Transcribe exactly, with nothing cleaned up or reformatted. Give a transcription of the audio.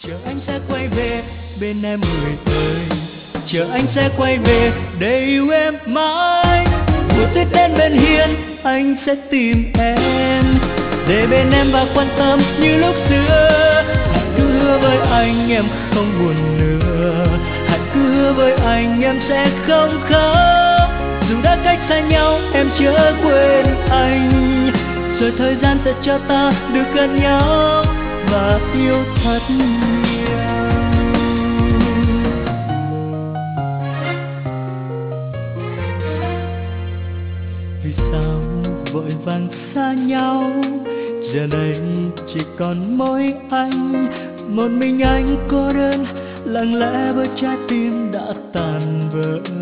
Chờ anh sẽ quay về bên em người ơi, chờ anh sẽ quay về để yêu em mãi. Mùa Tết đến bên hiên anh sẽ tìm em, để bên em và quan tâm như lúc xưa. Hãy cứ hứa với anh em không buồn nữa, hãy cứ hứa với anh em sẽ không khóc. Dù đã cách xa nhau em chớ quên anh, rồi thời gian sẽ cho ta được gần nhau và yêu thật nhiều. Vì sao vội vàng xa nhau, giờ đây chỉ còn mỗi anh. Một mình anh cô đơn lặng lẽ với trái tim đã tàn vỡ.